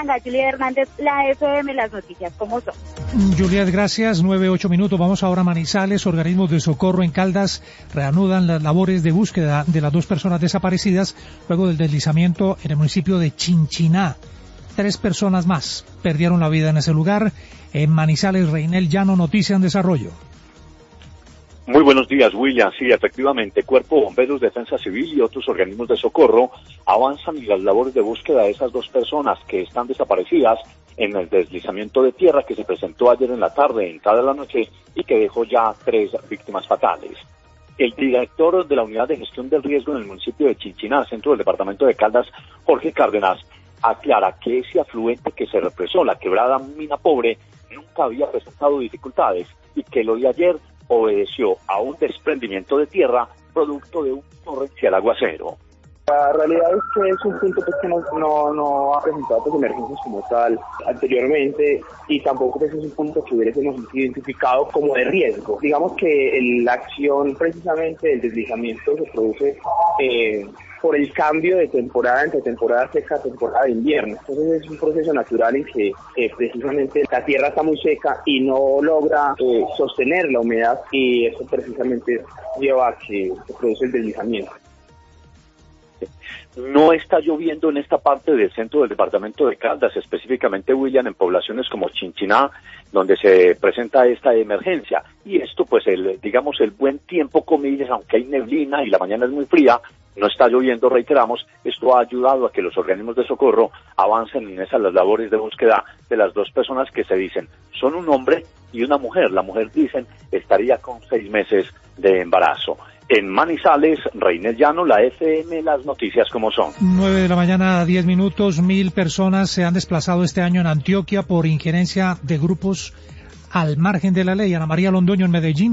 Bucaramanga, Juliet Hernández, la FM, las noticias como son. Juliet, gracias. 9:08 minutos. Vamos ahora a Manizales. Organismos de socorro en Caldas reanudan las labores de búsqueda de las 2 personas desaparecidas luego del deslizamiento en el municipio de Chinchiná. 3 personas más perdieron la vida en ese lugar. En Manizales, Reinel Llano, noticia en desarrollo. Muy buenos días, William. Sí, efectivamente, Cuerpo de Bomberos, Defensa Civil y otros organismos de socorro avanzan en las labores de búsqueda de esas 2 personas que están desaparecidas en el deslizamiento de tierra que se presentó ayer en la tarde, en entrada de la noche, y que dejó ya 3 víctimas fatales. El director de la Unidad de Gestión del Riesgo en el municipio de Chinchiná, centro del departamento de Caldas, Jorge Cárdenas, aclara que ese afluente que se represó, la quebrada Mina Pobre, nunca había presentado dificultades y que lo de ayer obedeció a un desprendimiento de tierra producto de un torrencial aguacero. La realidad es que es un punto pues, que no ha presentado pues, emergencias como tal anteriormente y tampoco pues, es un punto que hubiésemos identificado como de riesgo. Digamos que la acción precisamente del deslizamiento se produce por el cambio de temporada entre temporada seca a temporada de invierno. Entonces es un proceso natural en que precisamente la tierra está muy seca y no logra sostener la humedad y eso precisamente lleva a que se produce el deslizamiento. No está lloviendo en esta parte del centro del departamento de Caldas, específicamente, William, en poblaciones como Chinchiná, donde se presenta esta emergencia. Y esto, pues, el buen tiempo, comillas, aunque hay neblina y la mañana es muy fría, no está lloviendo, reiteramos, esto ha ayudado a que los organismos de socorro avancen en esas las labores de búsqueda de las 2 personas que se dicen son un hombre y una mujer. La mujer, dicen, estaría con 6 meses de embarazo. En Manizales, Reinel Llano, la FM, las noticias como son. 9 de la mañana, 10 minutos. 1.000 personas se han desplazado este año en Antioquia por injerencia de grupos al margen de la ley. Ana María Londoño en Medellín.